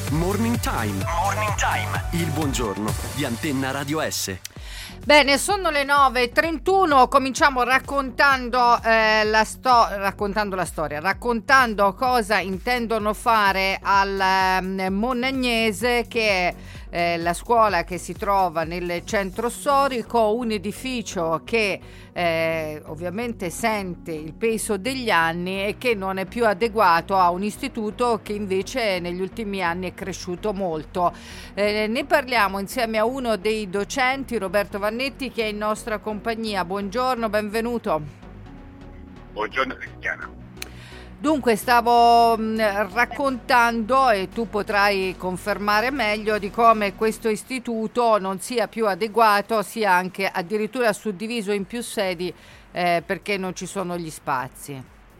Morning Time. Morning Time. Il buongiorno di Antenna Radio S. Bene, sono le 9:31, cominciamo raccontando raccontando cosa intendono fare al Monagnese, che è la scuola che si trova nel centro storico, un edificio che ovviamente sente il peso degli anni e che non è più adeguato a un istituto che invece negli ultimi anni è cresciuto molto. Ne parliamo insieme a uno dei docenti, Roberto Vannetti, che è in nostra compagnia. Buongiorno, benvenuto. Buongiorno Cristiana. Dunque, stavo raccontando, e tu potrai confermare meglio, di come questo istituto non sia più adeguato, sia anche addirittura suddiviso in più sedi perché non ci sono gli spazi.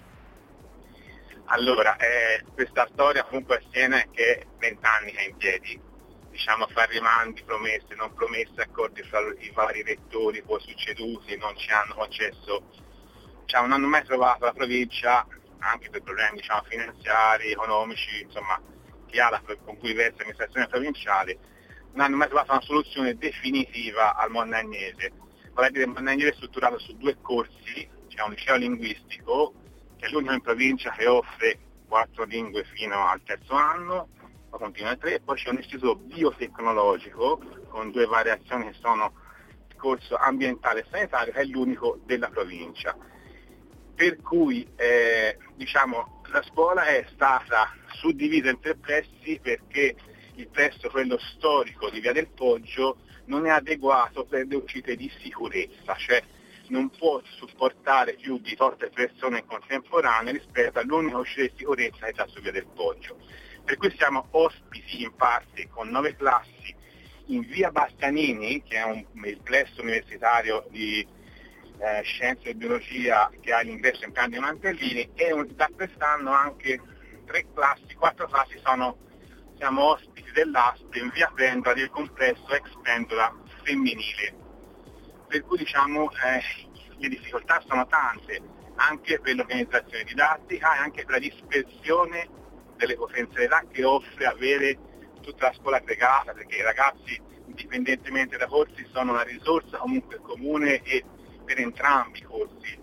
Allora, questa storia comunque a Siena è che 20 anni che è in piedi, diciamo, fra rimandi, promesse, non promesse, accordi fra i vari rettori poi succeduti, non ci hanno concesso, non hanno mai trovato la provincia, anche per problemi finanziari, economici, insomma, con cui versa l'amministrazione provinciale, non hanno mai trovato una soluzione definitiva al Monagnese. Vorrei dire, il Monagnese è strutturato su 2 corsi, c'è un liceo linguistico, che è l'unico in provincia che offre 4 lingue fino al 3° anno, poi continua al 3, poi c'è un istituto biotecnologico con 2 variazioni che sono il corso ambientale e sanitario, che è l'unico della provincia. Per cui la scuola è stata suddivisa in 3 plessi perché il plesso, quello storico di Via del Poggio, non è adeguato per le uscite di sicurezza, cioè non può supportare più di 8 persone in contemporanea rispetto all'unica uscita di sicurezza che sta su Via del Poggio. Per cui siamo ospiti in parte con 9 classi in Via Bastianini, che è il plesso universitario di Scienze e Biologia, che ha l'ingresso in Candido Mantellini, e da quest'anno anche 4 classi siamo ospiti dell'ASP in Via Pendola del complesso ex Pendola femminile. Per cui le difficoltà sono tante, anche per l'organizzazione didattica e anche per la dispersione delle potenzialità che offre avere tutta la scuola aggregata, perché i ragazzi, indipendentemente dai corsi, sono una risorsa comunque comune e per entrambi i corsi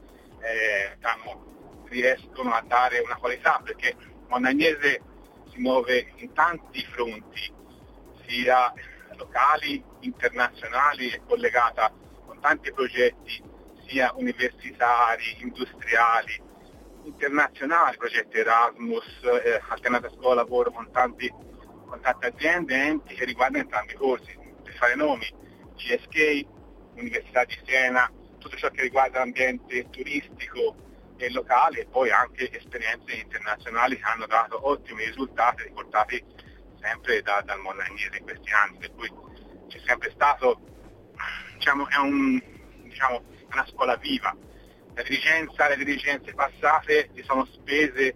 riescono a dare una qualità, perché Monagnese si muove in tanti fronti, sia locali, internazionali, è collegata con tanti progetti sia universitari, industriali, internazionali, progetti Erasmus, alternata scuola lavoro con tante aziende e enti che riguardano entrambi i corsi. Per fare nomi, GSK, Università di Siena, tutto ciò che riguarda l'ambiente turistico e locale, e poi anche esperienze internazionali che hanno dato ottimi risultati riportati sempre dal Monagnese in questi anni, per cui c'è sempre stato, è una scuola viva. Le dirigenze passate si sono spese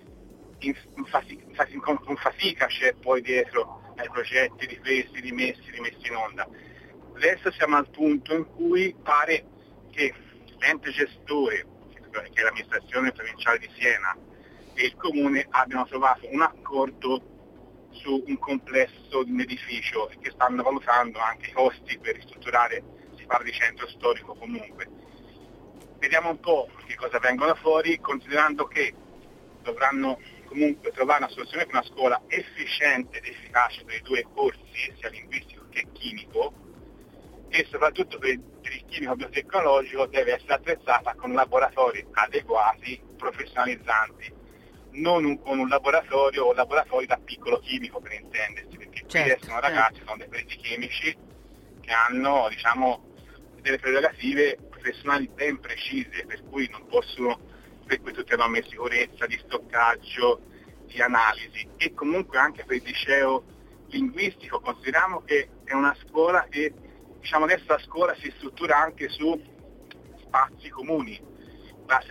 con fatica, c'è poi dietro ai progetti ripresi, rimessi in onda. Adesso siamo al punto in cui pare che l'ente gestore, che è l'amministrazione provinciale di Siena, e il comune abbiano trovato un accordo su un complesso di un edificio e che stanno valutando anche i costi per ristrutturare, si parla di centro storico comunque. Vediamo un po' che cosa vengono fuori, considerando che dovranno comunque trovare una soluzione per una scuola efficiente ed efficace per i 2 corsi, sia linguistico che chimico, e soprattutto per il chimico biotecnologico deve essere attrezzata con laboratori adeguati, professionalizzanti, non con un laboratorio o laboratori da piccolo chimico, per intendersi, perché qui sono ragazzi, sono dei periti chimici che hanno delle prerogative professionali ben precise, per cui non possono, per cui tutte norme di sicurezza, di stoccaggio, di analisi, e comunque anche per il liceo linguistico consideriamo che è una scuola che adesso la scuola si struttura anche su spazi comuni, classe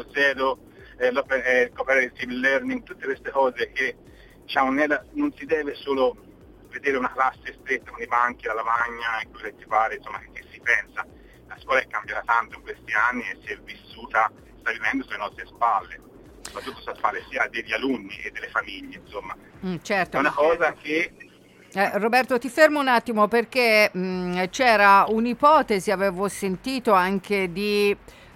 3.0, cooperative learning, tutte queste cose che non si deve solo vedere una classe stretta con i banchi, la lavagna e quello che ti pare, che si pensa. La scuola è cambiata tanto in questi anni e sta vivendo sulle nostre spalle. soprattutto sta a fare sia degli alunni e delle famiglie, insomma. Certo. È una cosa che... Roberto, ti fermo un attimo perché c'era un'ipotesi, avevo sentito anche di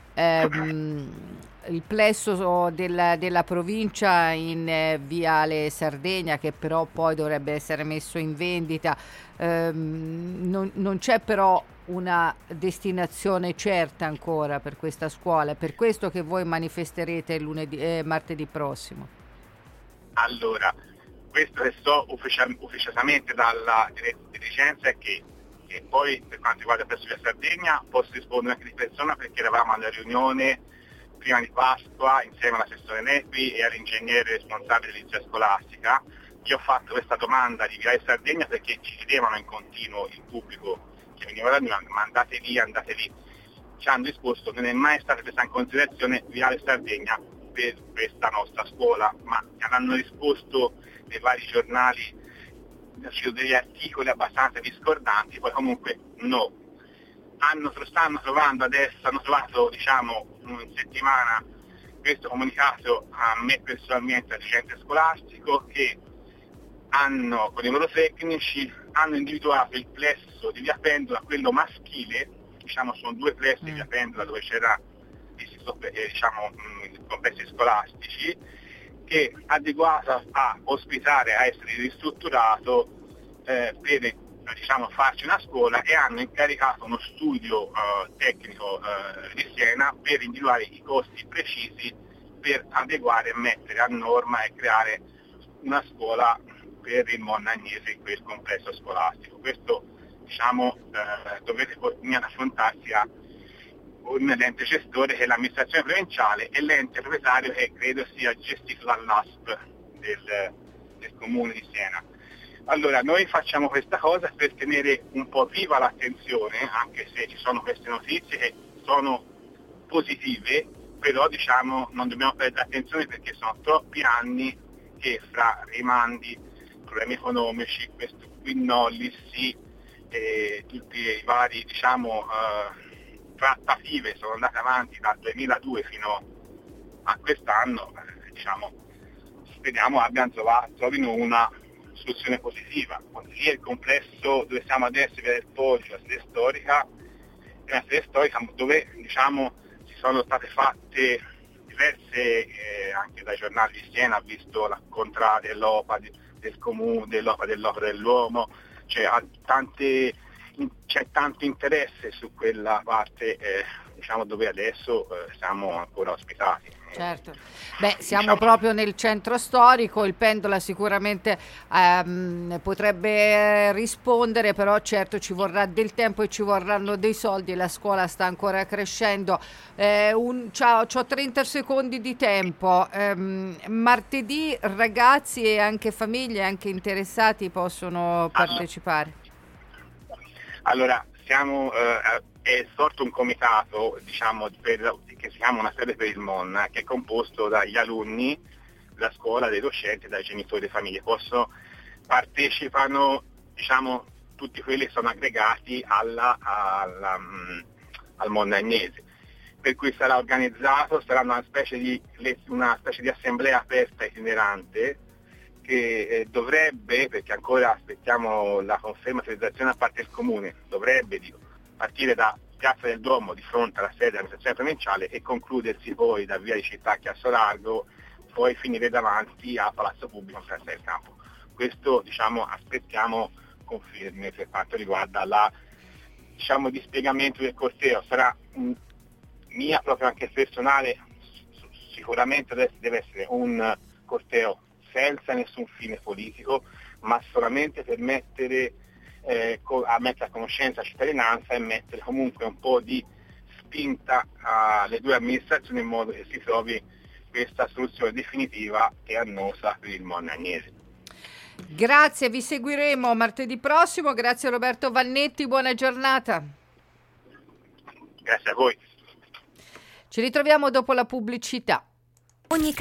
il plesso della provincia in Viale Sardegna, che però poi dovrebbe essere messo in vendita. Non c'è però una destinazione certa ancora per questa scuola, è per questo che voi manifesterete martedì prossimo. Allora, questo che so ufficiosamente dalla dirigenza è che poi per quanto riguarda presso la Sardegna posso rispondere anche di persona, perché eravamo alla riunione prima di Pasqua insieme all'assessore Nepi e all'ingegnere responsabile dell'edilizia scolastica. Io ho fatto questa domanda di Viale Sardegna perché ci chiedevano in continuo il pubblico che veniva da noi, ma andate lì. Ci hanno risposto che non è mai stata presa in considerazione Viale Sardegna per questa nostra scuola, ma hanno risposto nei vari giornali degli articoli abbastanza discordanti, poi comunque no. Stanno trovando adesso, hanno trovato diciamo in settimana questo comunicato a me personalmente, al dirigente scolastico, che con i loro tecnici hanno individuato il plesso di Via Pendola, quello maschile, diciamo sono due plessi di Via Pendola dove c'era i complessi scolastici, che è adeguato a ospitare, a essere ristrutturato per farci una scuola, e hanno incaricato uno studio tecnico di Siena per individuare i costi precisi per adeguare e mettere a norma e creare una scuola per il Monna Agnese in quel complesso scolastico. Questo dovete affrontarsi a un ente gestore che è l'amministrazione provinciale e l'ente proprietario che credo sia gestito dall'ASP del comune di Siena. Allora, noi facciamo questa cosa per tenere un po' viva l'attenzione, anche se ci sono queste notizie che sono positive, però non dobbiamo perdere attenzione, perché sono troppi anni che fra rimandi, problemi economici, questi quinnolli, tutti i vari trattative sono andate avanti dal 2002 fino a quest'anno, speriamo trovino una soluzione positiva. Sia il complesso dove siamo adesso, Via del Poggio, la sede storica, dove si sono state fatte diverse, anche dai giornali di Siena, ha visto la contraria dell'OPA del comune, dell'OPA dell'uomo, c'è tanto interesse su quella parte dove adesso siamo ancora ospitati. Certo, siamo proprio nel centro storico, il Pendola sicuramente potrebbe rispondere, però certo ci vorrà del tempo e ci vorranno dei soldi, e la scuola sta ancora crescendo. C'ho 30 secondi di tempo. Martedì ragazzi e anche famiglie, anche interessati possono partecipare. Allora, è sorto un comitato, che si chiama Una Sede per il MON, che è composto dagli alunni della scuola, dai docenti e dai genitori delle famiglie. Partecipano, tutti quelli che sono aggregati al Monna Agnese. Per cui sarà una specie di assemblea aperta itinerante, che dovrebbe, perché ancora aspettiamo la conferma e autorizzazione da parte del comune, partire da Piazza del Duomo di fronte alla sede dell'amministrazione provinciale e concludersi poi da Via di Città Chiasso Largo, poi finire davanti a Palazzo Pubblico in Piazza del Campo. Questo aspettiamo conferme per quanto riguarda dispiegamento del corteo. Sarà mia proprio anche personale, sicuramente deve essere un corteo senza nessun fine politico, ma solamente per mettere a conoscenza la cittadinanza e mettere comunque un po' di spinta alle due amministrazioni, in modo che si trovi questa soluzione definitiva e annosa per il Monna Agnese. Grazie, vi seguiremo martedì prossimo. Grazie Roberto Vannetti, buona giornata. Grazie a voi. Ci ritroviamo dopo la pubblicità.